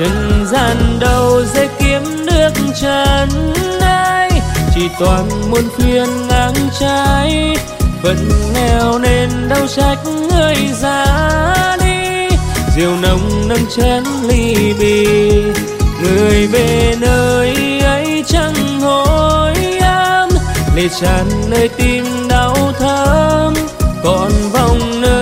trần gian đâu dễ kiếm nước trần ai, chỉ toàn muôn phiền ngang trái. Phận nghèo nên đâu trách người già đi, rượu nồng nâng chén ly bì. Người về nơi ấy chẳng hối hám, lệ tràn nơi tim đau thắm, còn vòng nơi